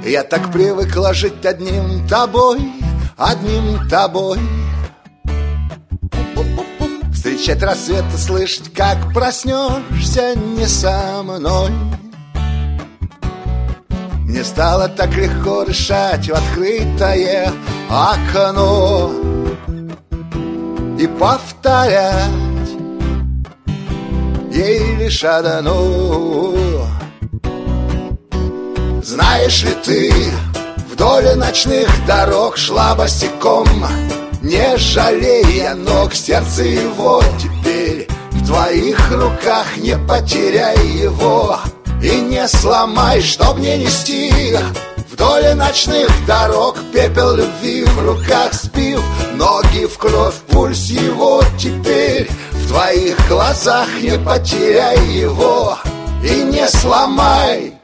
Я так привыкла жить одним тобой, одним тобой. Встречать рассвет и слышать, как проснешься не со мной. Мне стало так легко дышать в открытое окно и повторять ей лишь одно. Знаешь ли ты, вдоль ночных дорог шла босиком, не жалея ног, сердце его теперь в твоих руках. Не потеряй его и не сломай, чтоб не нести вдоль ночных дорог пепел любви в руках, спив ноги в кровь, пульс его теперь в твоих глазах. Не потеряй его и не сломай.